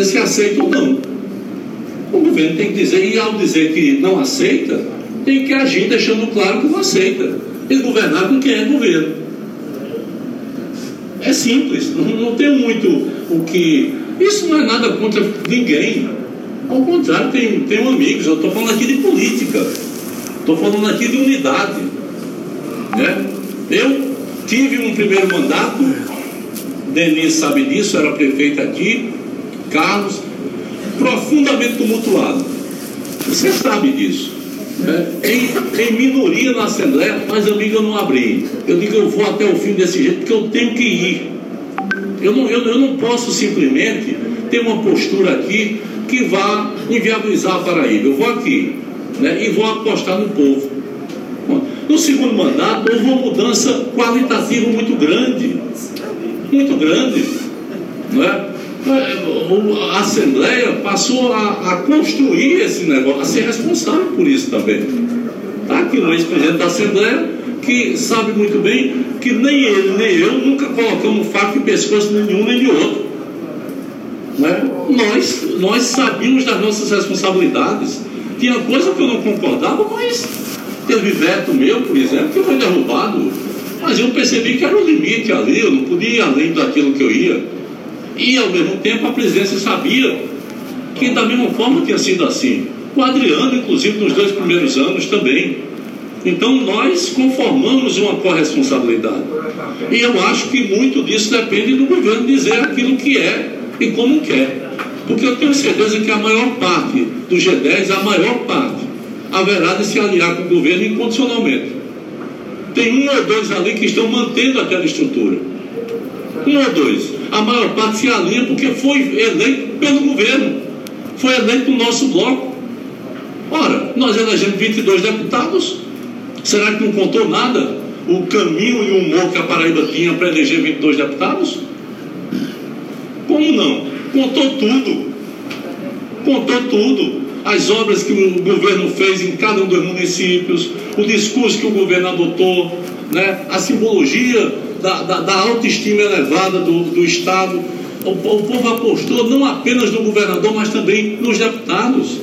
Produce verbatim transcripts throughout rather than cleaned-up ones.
se aceita ou não. O governo tem que dizer, e ao dizer que não aceita, tem que agir deixando claro que não aceita. E governar com quem é governo. É simples, não, não tem muito o que... Isso não é nada contra ninguém. Ao contrário, tem, tem amigos. Eu estou falando aqui de política. Estou falando aqui de unidade. Né? Eu tive um primeiro mandato, Denise sabe disso, era prefeito aqui, Carlos, profundamente tumultuado. Você sabe disso. Né? Em, em minoria na Assembleia, mas amigo, eu não abri. Eu digo, eu vou até o fim desse jeito, porque eu tenho que ir. Eu não, eu, eu não posso simplesmente ter uma postura aqui que vá inviabilizar a Paraíba. Eu vou aqui, né, e vou apostar no povo. No segundo mandato, houve uma mudança qualitativa muito grande. Muito grande. Não é? A Assembleia passou a, a construir esse negócio, a ser responsável por isso também. Está aqui o ex-presidente da Assembleia, que sabe muito bem que nem ele, nem eu nunca colocamos faca em pescoço nenhum nem de outro. Né? Nós, nós sabíamos das nossas responsabilidades. Tinha coisa que eu não concordava, mas teve veto meu, por exemplo, que foi derrubado. Mas eu percebi que era o limite ali, eu não podia ir além daquilo que eu ia. E ao mesmo tempo a presidência sabia que da mesma forma tinha sido assim. O Adriano, inclusive, nos dois primeiros anos também. Então nós conformamos uma corresponsabilidade. E eu acho que muito disso depende do governo dizer aquilo que é e como quer. Porque eu tenho certeza que a maior parte do G dez, a maior parte, haverá de se aliar com o governo incondicionalmente. Tem um ou dois ali que estão mantendo aquela estrutura. Um ou dois. A maior parte se alia porque foi eleito pelo governo. Foi eleito no nosso bloco. Ora, nós elegemos vinte e dois deputados. Será que não contou nada o caminho e o humor que a Paraíba tinha para eleger vinte e dois deputados? Como não? Contou tudo. Contou tudo. As obras que o governo fez em cada um dos municípios, o discurso que o governo adotou, né? A simbologia da, da, da autoestima elevada do, do Estado. O, o povo apostou não apenas no governador, mas também nos deputados.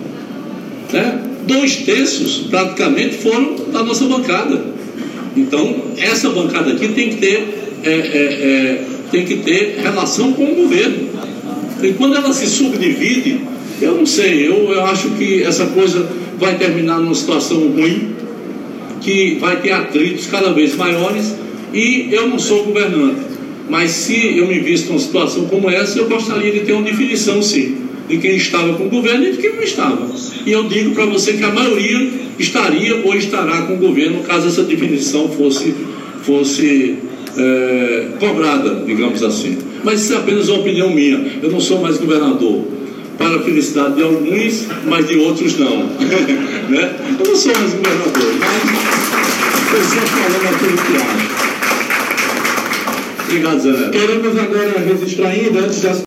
Né? Dois terços, praticamente, foram da nossa bancada. Então, essa bancada aqui tem que ter, é, é, é, tem que ter relação com o governo. E quando ela se subdivide, eu não sei, eu, eu acho que essa coisa vai terminar numa situação ruim, que vai ter atritos cada vez maiores, e eu não sou governante. Mas se eu me visto numa situação como essa, eu gostaria de ter uma definição, sim, de quem estava com o governo e de quem não estava. E eu digo para você que a maioria estaria ou estará com o governo, caso essa definição fosse, fosse é, cobrada, digamos assim. Mas isso é apenas uma opinião minha. Eu não sou mais governador, para a felicidade de alguns, mas de outros não. Né? Eu não sou mais governador, mas eu sempre falando aquilo que acho. Obrigado, Zé. Queremos agora registrar ainda, antes de